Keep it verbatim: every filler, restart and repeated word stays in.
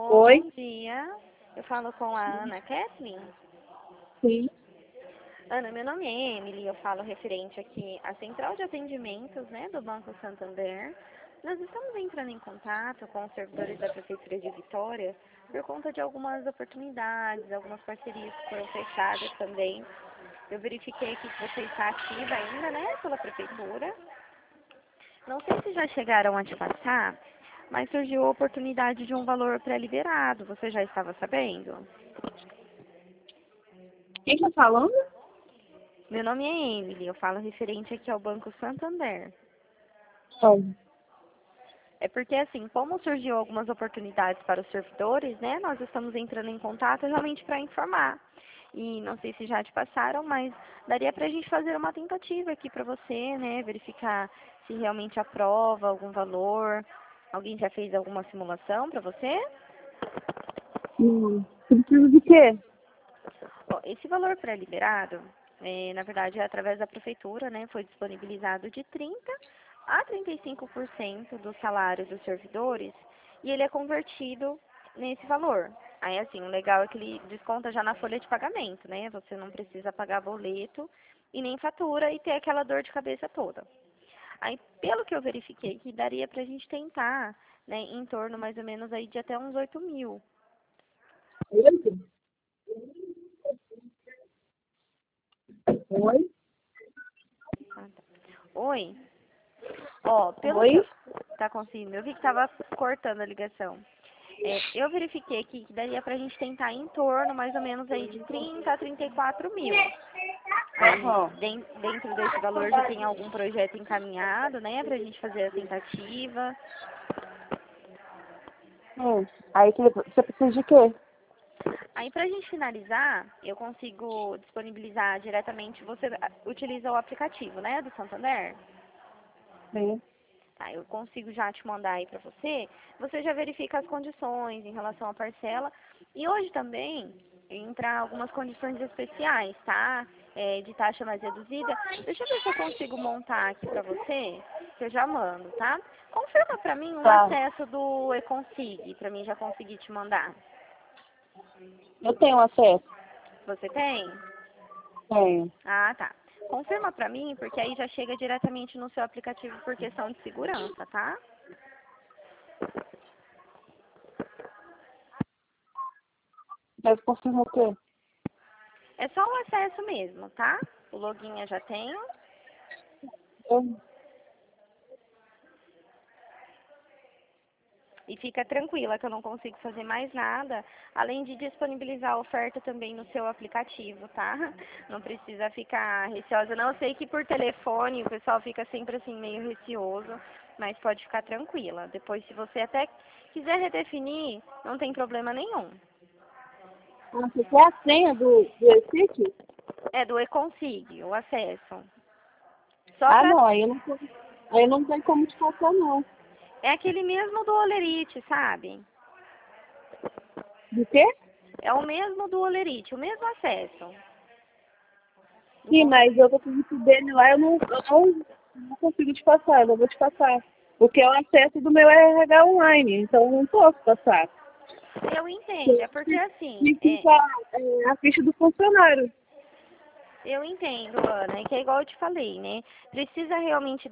Alô, Oi? bom dia. Eu falo com a Ana Kathleen. Sim. Ana, meu nome é Emily, eu falo referente aqui à Central de Atendimentos, né, do Banco Santander. Nós estamos entrando em contato com os servidores da Prefeitura de Vitória por conta de algumas oportunidades, algumas parcerias que foram fechadas também. Eu verifiquei aqui que você está ativa ainda, né, pela Prefeitura. Não sei se já chegaram a te passar, mas surgiu a oportunidade de um valor pré-liberado. Você já estava sabendo? Quem está falando? Meu nome é Emily, eu falo referente aqui ao Banco Santander. Não. É porque, assim, como surgiu algumas oportunidades para os servidores, né, nós estamos entrando em contato realmente para informar. E não sei se já te passaram, mas daria para a gente fazer uma tentativa aqui para você, né, verificar se realmente aprova algum valor. Alguém já fez alguma simulação para você? Hum. Precisa de quê? Ó, esse valor pré-liberado, é, na verdade, é através da prefeitura, né, foi disponibilizado de trinta a trinta e cinco por cento do salário dos servidores e ele é convertido nesse valor. Aí, assim, o legal é que ele desconta já na folha de pagamento, né? Você não precisa pagar boleto e nem fatura e ter aquela dor de cabeça toda. Aí, pelo que eu verifiquei, que daria pra gente tentar, né, em torno mais ou menos aí de até uns oito mil. Oito? Oi? Ah, tá. Oi? Ó, pelo que Oi? eu... Tá conseguindo? Eu vi que tava cortando a ligação. É, eu verifiquei aqui que daria pra gente tentar em torno, mais ou menos, aí de trinta a trinta e quatro mil. Aí, Aham. den- dentro desse valor já tem algum projeto encaminhado, né, pra gente fazer a tentativa. Hum. Aí que você precisa de quê? Aí, pra gente finalizar, eu consigo disponibilizar diretamente, você ah, utiliza o aplicativo, né, do Santander? Sim. Tá, eu consigo já te mandar aí para você. Você já verifica as condições em relação à parcela. E hoje também entra algumas condições especiais, tá? É, de taxa mais reduzida. Deixa eu ver se eu consigo montar aqui para você, que eu já mando, tá? Confirma para mim o Tá. acesso do Econsig, para mim já conseguir te mandar. Eu tenho acesso? Você tem? Tenho. Ah, tá. Confirma para mim, porque aí já chega diretamente no seu aplicativo por questão de segurança, tá? Deve confirmar o quê? É só o acesso mesmo, tá? O login eu já tenho. Eu... E fica tranquila que eu não consigo fazer mais nada, além de disponibilizar a oferta também no seu aplicativo, tá? Não precisa ficar receosa. Não, eu sei que por telefone o pessoal fica sempre assim meio receoso, mas pode ficar tranquila. Depois, se você até quiser redefinir, não tem problema nenhum. Ah, você quer a senha do, do e-ticket? É do Econsig, o acesso. Só Ah, pra... não. Aí eu não, tô- aí não tem como te passar, não. É aquele mesmo do Olerite, sabe? De quê? É o mesmo do Olerite, o mesmo acesso. Do Sim, con- mas eu vou pedir pro dele lá, eu não, eu não, não consigo te passar, eu não vou te passar. Porque é o acesso do meu R H online, então eu não posso passar. Eu entendo, Porque é porque assim, que é, fica é, a ficha do funcionário. eu entendo, Ana, é que é igual eu te falei, né? Precisa realmente